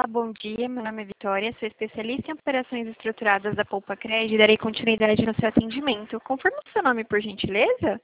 bom dia. Meu nome é Vitória, sou especialista em operações estruturadas da Poupa-Cred e darei continuidade no seu atendimento. Confirma o seu nome, por gentileza?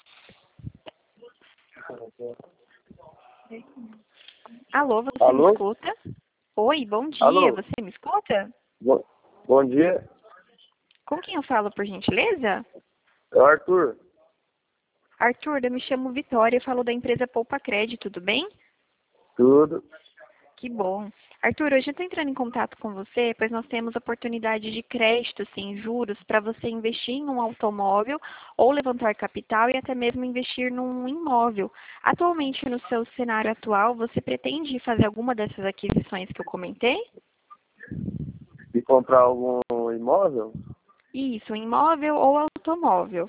Alô, você me Alô? escuta? Oi, bom dia. Alô? Você me escuta? Bom dia. Com quem eu falo, por gentileza? É o Arthur. Arthur, eu me chamo Vitória, eu falo da empresa Poupa-Cred, tudo bem? Tudo. Que bom. Arthur, hoje eu estou entrando em contato com você, pois nós temos oportunidade de crédito sem juros para você investir em um automóvel ou levantar capital e até mesmo investir num imóvel. Atualmente, no seu cenário atual, você pretende fazer alguma dessas aquisições que eu comentei? E comprar algum imóvel? Isso, um imóvel ou automóvel.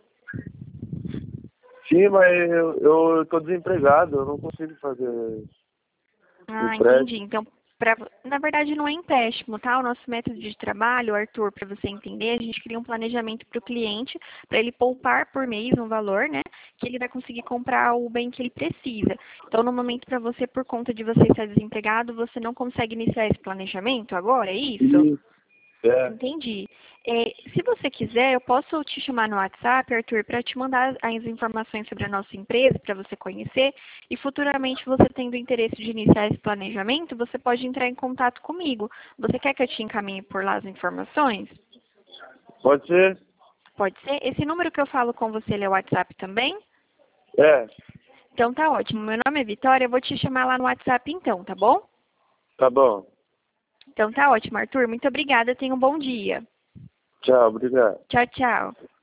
Sim, mas eu tô desempregado, eu não consigo fazer Ah, entendi. empréstimo. Então, na verdade, não é empréstimo, tá? O nosso método de trabalho, Arthur, para você entender, a gente cria um planejamento para o cliente, para ele poupar por mês um valor, né? Que ele vai conseguir comprar o bem que ele precisa. Então, no momento para você, por conta de você estar desempregado, você não consegue iniciar esse planejamento agora, é isso? Sim. É. Entendi. Se você quiser, eu posso te chamar no WhatsApp, Arthur, para te mandar as informações sobre a nossa empresa, para você conhecer, e futuramente você tendo interesse de iniciar esse planejamento, você pode entrar em contato comigo. Você quer que eu te encaminhe por lá as informações? Pode ser? Pode ser? Esse número que eu falo com você, ele é o WhatsApp também? É. Então tá ótimo. Meu nome é Vitória, eu vou te chamar lá no WhatsApp então, tá bom? Tá bom. Então tá ótimo, Arthur. Muito obrigada, tenha um bom dia. Tchau, obrigado. Tchau, tchau.